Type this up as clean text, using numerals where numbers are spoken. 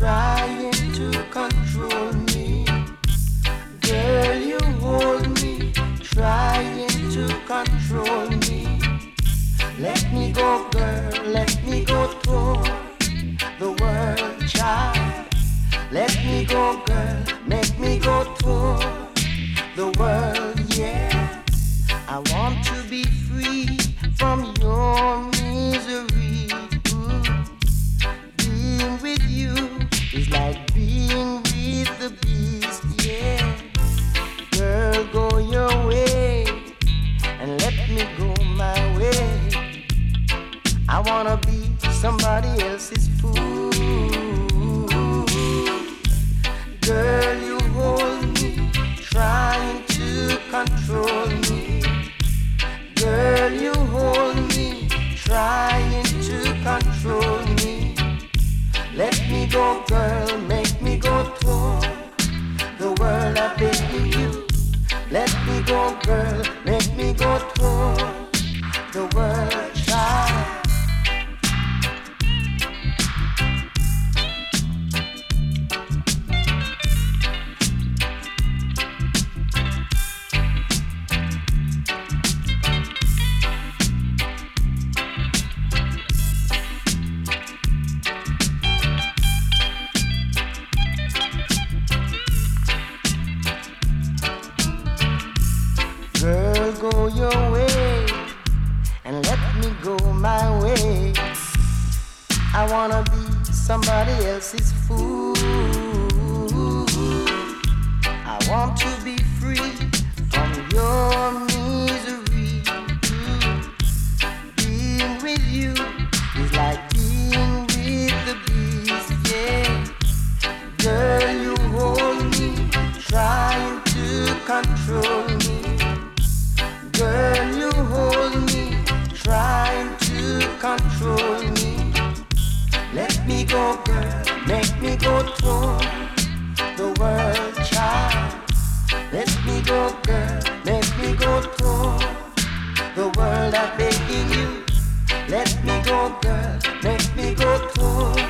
trying to control me. Girl, you hold me, trying to control me. Let me go, girl, let me go toward the world, child. Let me go, girl, make me go toward the world, yeah. I want to be free from your misery. Being with you is like being with the beast, yeah. Girl, go your way and let me go my way. I wanna be somebody else's fool. Girl, you hold me, trying to control me. Girl, you hold me, trying to control me. Let me go, girl, make me go toward the world I beg you. Let me go, girl, make me go toward the world, child. Girl, go your way and let me go my way. I wanna be somebody else's fool. I want to be free from your misery. Being with you is like being with the beast, yeah. Girl, you hold me, trying to control me. Girl, you hold me, trying to control me. Let me go, girl, make me go toward the world, child. Let me go, girl, make me go toward the world I'm begging you. Let me go, girl, make me go toward